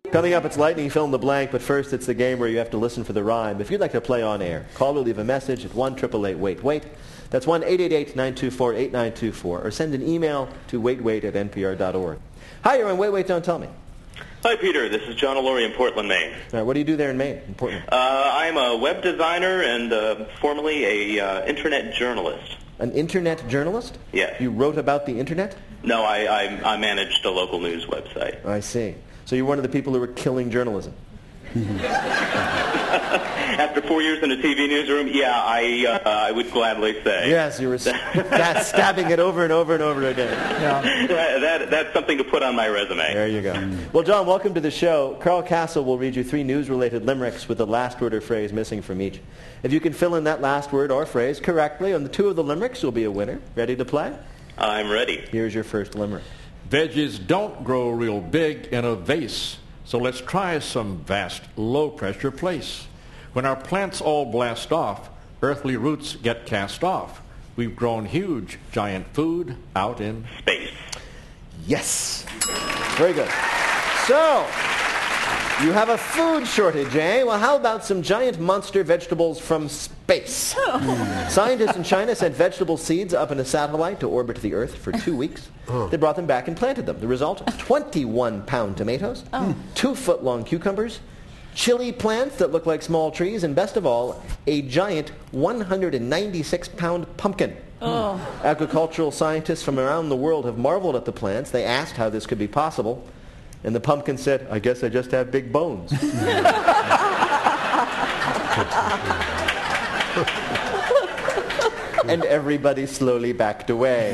Coming up, it's Lightning Fill in the Blank, but first it's the game where you have to listen for the rhyme. If you'd like to play on air, call or leave a message at 1-888-WAIT-WAIT. That's 1-888-924-8924, or send an email to waitwait@npr.org. Hi, you're on Wait, Wait, Don't Tell Me. Hi, Peter. This is John O'Lory in Portland, Maine. All right, what do you do there in Maine, in Portland? I'm a web designer and formerly a internet journalist. An internet journalist? Yes. You wrote about the internet? No, I managed a local news website. I see. So you're one of the people who were killing journalism. After 4 years in a TV newsroom, yeah, I would gladly say. Yes, you were stabbing it over and over and over again. Yeah. That's something to put on my resume. There you go. Well, John, welcome to the show. Carl Castle will read you 3 news-related limericks with the last word or phrase missing from each. If you can fill in that last word or phrase correctly on the 2 of the limericks, you'll be a winner. Ready to play? I'm ready. Here's your first limerick. Veggies don't grow real big in a vase, so let's try some vast, low-pressure place. When our plants all blast off, earthly roots get cast off. We've grown huge, giant food out in space. Yes. Very good. So, you have a food shortage, eh? Well, how about some giant monster vegetables from space? Scientists in China sent vegetable seeds up in a satellite to orbit the Earth for 2 weeks. They brought them back and planted them. The result, 21-pound tomatoes, 2-foot-long cucumbers, chili plants that look like small trees, and best of all, a giant 196-pound pumpkin. Agricultural scientists from around the world have marveled at the plants. They asked how this could be possible. And the pumpkin said, I guess I just have big bones. And everybody slowly backed away.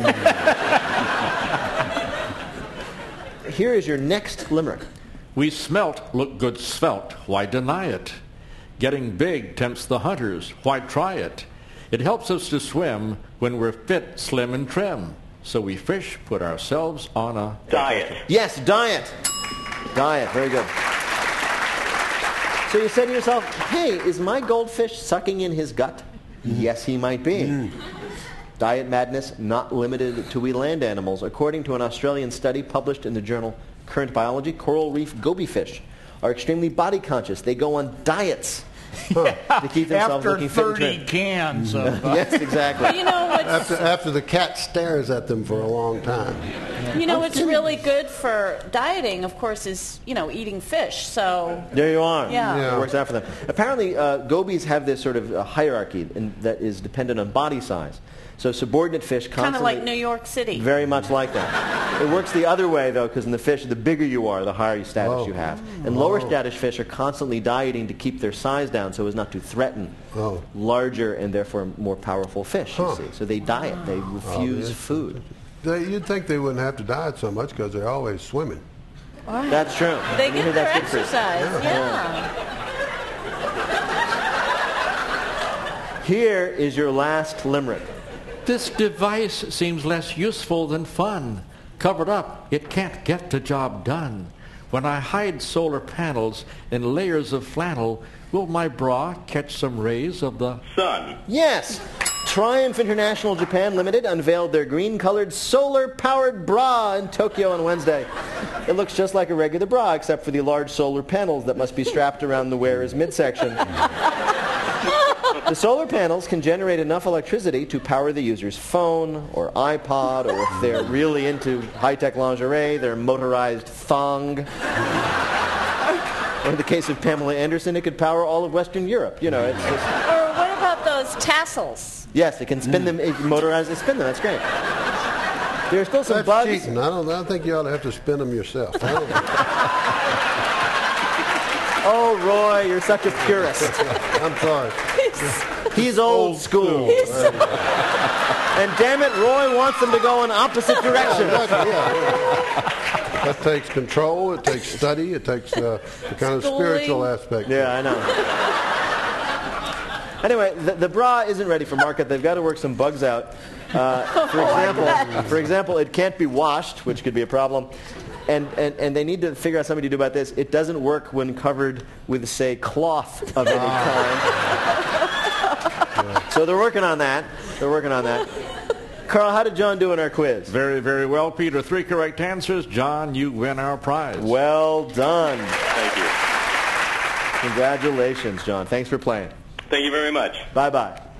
Here is your next limerick. We smelt look good svelte, why deny it? Getting big tempts the hunters, why try it? It helps us to swim when we're fit, slim, and trim. So we fish put ourselves on a diet. Yes, diet. Diet, very good. So you said to yourself, hey, is my goldfish sucking in his gut? Yes, he might be. Diet madness not limited to we land animals. According to an Australian study published in the journal Current Biology, coral reef goby fish are extremely body conscious. They go on diets to keep themselves looking fit and trim. After 30 cans of... Yes, exactly. You know what's, After the cat stares at them for a long time. you know what's really good for dieting, of course, is, eating fish. So There you are. Yeah. It works out for them. Apparently, gobies have this sort of hierarchy that is dependent on body size. So subordinate fish constantly... kind of like New York City. Very much like that. It works the other way, though, because in the fish, the bigger you are, the higher status you have. And lower status fish are constantly dieting to keep their size down so as not to threaten larger and therefore more powerful fish, you see. So they diet. They refuse food. You'd think they wouldn't have to diet so much because they're always swimming. Right. That's true. They You hear get their that's good for you. exercise. Yeah. Here is your last limerick. This device seems less useful than fun. Covered up, it can't get the job done. When I hide solar panels in layers of flannel, will my bra catch some rays of the sun? Yes. Triumph International Japan Limited unveiled their green-colored solar-powered bra in Tokyo on Wednesday. It looks just like a regular bra, except for the large solar panels that must be strapped around the wearer's midsection. The solar panels can generate enough electricity to power the user's phone or iPod, or if they're really into high-tech lingerie, their motorized thong. Or in the case of Pamela Anderson, it could power all of Western Europe. It's just... Or what about those tassels? Yes, it can spin them, it can motorize and spin them. That's great. There are still some That's bugs. cheating. I don't think you ought to have to spin them yourself. Oh, Roy, you're such a purist. I'm sorry. He's old school. And damn it, Roy wants them to go in opposite directions. That takes control, it takes study, it takes the kind of spiritual aspect. Yeah, I know. Anyway, the bra isn't ready for market. They've got to work some bugs out. For example, it can't be washed, which could be a problem. And they need to figure out something to do about this. It doesn't work when covered with, say, cloth of any kind. So they're working on that. Carl, how did John do in our quiz? Very, very well, Peter. 3 correct answers. John, you win our prize. Well done. Thank you. Congratulations, John. Thanks for playing. Thank you very much. Bye-bye.